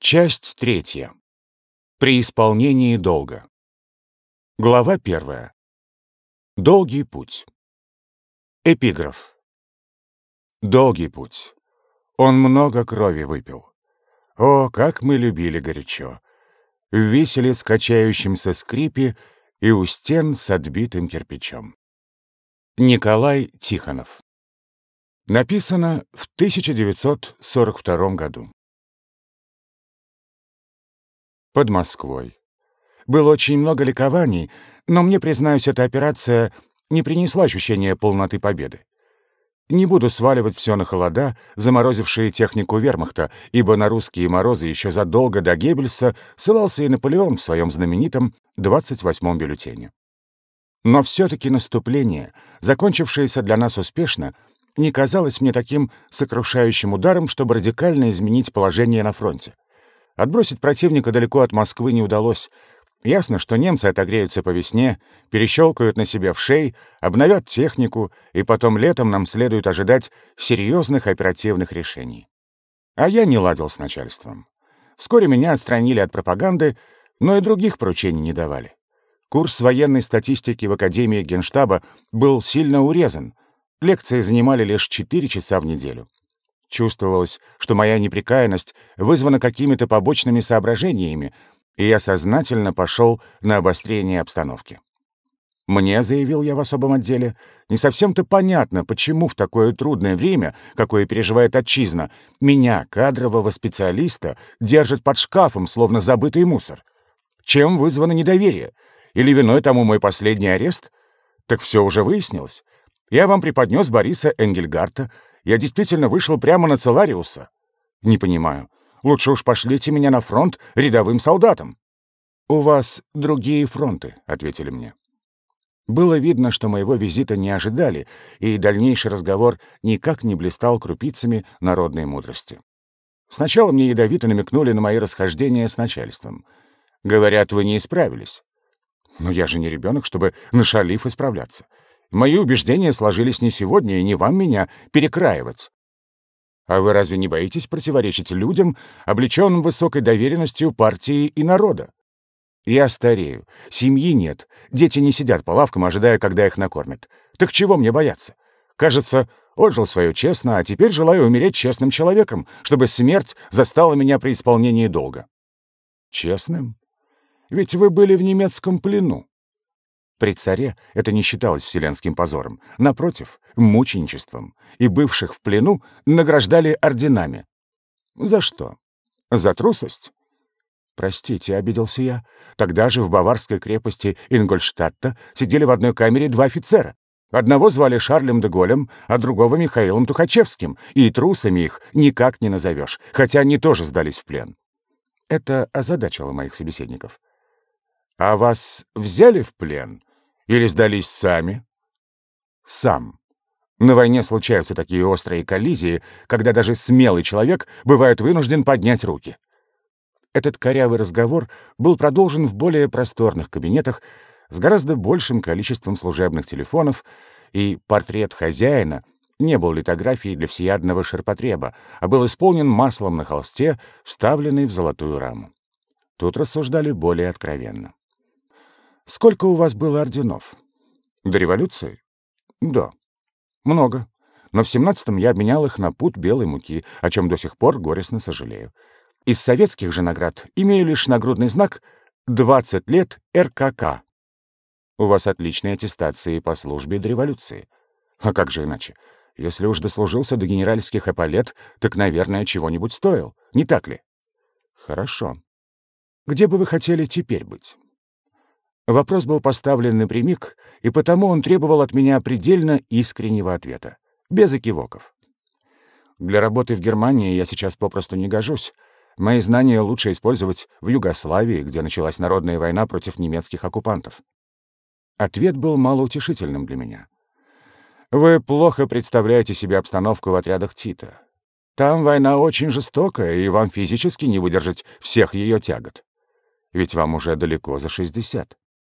Часть третья. При исполнении долга. Глава первая. Долгий путь. Эпиграф. Долгий путь. Он много крови выпил. О, как мы любили горячо! В виселиц качающемся скрипе и у стен с отбитым кирпичом. Николай Тихонов. Написано в 1942 году. Под Москвой. Было очень много ликований, но мне, признаюсь, эта операция не принесла ощущения полноты победы. Не буду сваливать все на холода, заморозившие технику вермахта, ибо на русские морозы еще задолго до Геббельса ссылался и Наполеон в своем знаменитом 28-м бюллетене. Но все-таки наступление, закончившееся для нас успешно, не казалось мне таким сокрушающим ударом, чтобы радикально изменить положение на фронте. Отбросить противника далеко от Москвы не удалось. Ясно, что немцы отогреются по весне, перещелкают на себе вшей, обновят технику, и потом летом нам следует ожидать серьезных оперативных решений. А я не ладил с начальством. Вскоре меня отстранили от пропаганды, но и других поручений не давали. Курс военной статистики в Академии Генштаба был сильно урезан. Лекции занимали лишь 4 часа в неделю. Чувствовалось, что моя непрекаянность вызвана какими-то побочными соображениями, и я сознательно пошел на обострение обстановки. Мне, заявил я в особом отделе, не совсем-то понятно, почему в такое трудное время, какое переживает отчизна, меня, кадрового специалиста, держат под шкафом, словно забытый мусор. Чем вызвано недоверие? Или виной тому мой последний арест? Так все уже выяснилось. Я вам преподнес Бориса Энгельгарта. Я действительно вышел прямо на Целариуса. Не понимаю. Лучше уж пошлите меня на фронт рядовым солдатом. У вас другие фронты, ответили мне. Было видно, что моего визита не ожидали, и дальнейший разговор никак не блистал крупицами народной мудрости. Сначала мне ядовито намекнули на мои расхождения с начальством. Говорят, вы не исправились. Но я же не ребенок, чтобы нашалив исправляться. Мои убеждения сложились не сегодня, и не вам меня перекраивать. А вы разве не боитесь противоречить людям, облеченным высокой доверенностью партии и народа? Я старею, семьи нет, дети не сидят по лавкам, ожидая, когда их накормят. Так чего мне бояться? Кажется, отжил свое честно, а теперь желаю умереть честным человеком, чтобы смерть застала меня при исполнении долга. Честным? Ведь вы были в немецком плену. При царе это не считалось вселенским позором. Напротив, мученичеством. И бывших в плену награждали орденами. За что? За трусость? Простите, обиделся я. Тогда же в баварской крепости Ингольштадта сидели в одной камере 2 офицера. Одного звали Шарлем де Голлем, а другого Михаилом Тухачевским. И трусами их никак не назовешь, хотя они тоже сдались в плен. Это озадачило моих собеседников. А вас взяли в плен? Или сдались сами? Сам. На войне случаются такие острые коллизии, когда даже смелый человек бывает вынужден поднять руки. Этот корявый разговор был продолжен в более просторных кабинетах с гораздо большим количеством служебных телефонов, и портрет хозяина не был литографией для всеядного ширпотреба, а был исполнен маслом на холсте, вставленный в золотую раму. Тут рассуждали более откровенно. Сколько у вас было орденов? До революции? Да. Много. Но в 17-м я обменял их на пуд белой муки, о чем до сих пор горестно сожалею. Из советских же наград имею лишь нагрудный знак 20 лет РКК. У вас отличные аттестации по службе до революции. А как же иначе? Если уж дослужился до генеральских эполет, так, наверное, чего-нибудь стоил. Не так ли? Хорошо. Где бы вы хотели теперь быть? Вопрос был поставлен напрямик, и потому он требовал от меня предельно искреннего ответа, без экивоков. Для работы в Германии я сейчас попросту не гожусь. Мои знания лучше использовать в Югославии, где началась народная война против немецких оккупантов. Ответ был малоутешительным для меня. Вы плохо представляете себе обстановку в отрядах Тита. Там война очень жестокая, и вам физически не выдержать всех ее тягот. Ведь вам уже далеко за 60.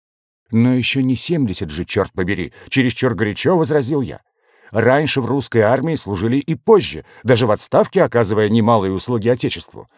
Но еще не 70 же, черт побери, чересчур горячо возразил я. Раньше в русской армии служили и позже, даже в отставке оказывая немалые услуги Отечеству.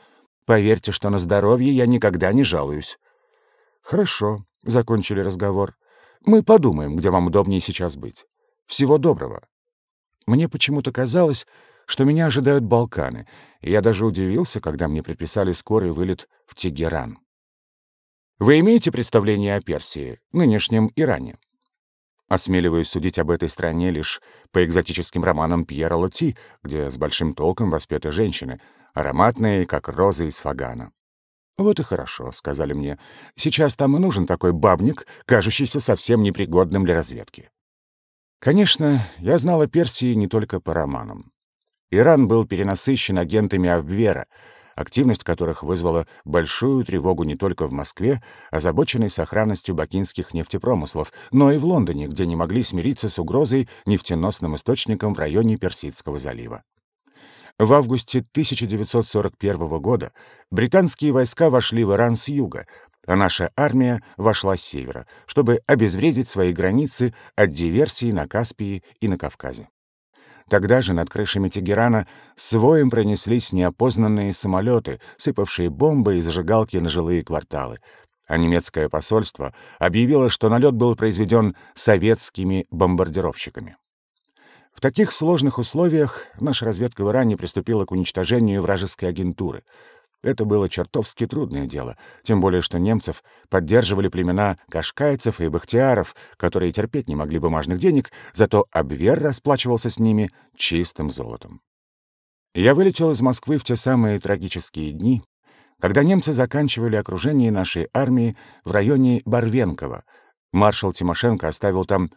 Поверьте, что на здоровье я никогда не жалуюсь». «Хорошо», — закончили разговор. «Мы подумаем, где вам удобнее сейчас быть. Всего доброго». Мне почему-то казалось, что меня ожидают Балканы, и я даже удивился, когда мне предписали скорый вылет в Тегеран. Вы имеете представление о Персии, нынешнем Иране? Осмеливаюсь судить об этой стране лишь по экзотическим романам Пьера Лоти, где с большим толком воспеты женщины, ароматные, как розы из фагана. «Вот и хорошо», — сказали мне. «Сейчас там и нужен такой бабник, кажущийся совсем непригодным для разведки». Конечно, я знал о Персии не только по романам. Иран был перенасыщен агентами Абвера, активность которых вызвала большую тревогу не только в Москве, озабоченной сохранностью бакинских нефтепромыслов, но и в Лондоне, где не могли смириться с угрозой нефтеносным источником в районе Персидского залива. В августе 1941 года британские войска вошли в Иран с юга, а наша армия вошла с севера, чтобы обезвредить свои границы от диверсий на Каспии и на Кавказе. Тогда же над крышами Тегерана с воем пронеслись неопознанные самолеты, сыпавшие бомбы и зажигалки на жилые кварталы, а немецкое посольство объявило, что налет был произведен советскими бомбардировщиками. В таких сложных условиях наша разведка в Иране приступила к уничтожению вражеской агентуры. Это было чертовски трудное дело, тем более что немцев поддерживали племена кашкайцев и бахтияров, которые терпеть не могли бумажных денег, зато Абвер расплачивался с ними чистым золотом. Я вылетел из Москвы в те самые трагические дни, когда немцы заканчивали окружение нашей армии в районе Барвенкова. Маршал Тимошенко оставил там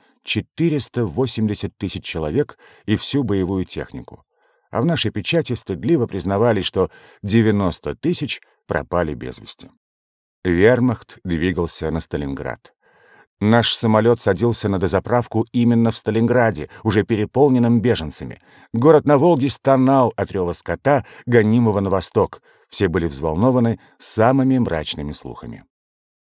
480 тысяч человек и всю боевую технику. А в нашей печати стыдливо признавали, что 90 тысяч пропали без вести. Вермахт двигался на Сталинград. Наш самолет садился на дозаправку именно в Сталинграде, уже переполненным беженцами. Город на Волге стонал от рева скота, гонимого на восток. Все были взволнованы самыми мрачными слухами.